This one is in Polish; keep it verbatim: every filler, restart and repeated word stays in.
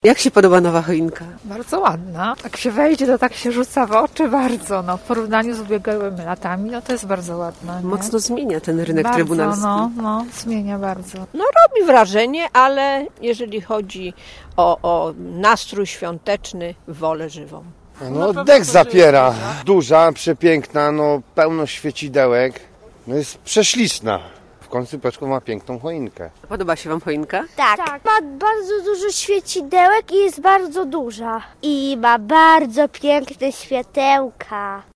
Jak się podoba nowa choinka? Bardzo ładna. Jak się wejdzie, to tak się rzuca w oczy bardzo. No, w porównaniu z ubiegłymi latami, no to jest bardzo ładna. Nie? Mocno zmienia ten rynek bardzo, trybunalski. No, no, zmienia bardzo. No robi wrażenie, ale jeżeli chodzi o, o nastrój świąteczny, wolę żywą. No dech zapiera. Duża, przepiękna, no pełno świecidełek. No jest prześliczna. W końcu Peczko ma piękną choinkę. Podoba się wam choinka? Tak. tak. Ma bardzo dużo świecidełek i jest bardzo duża. I ma bardzo piękne światełka.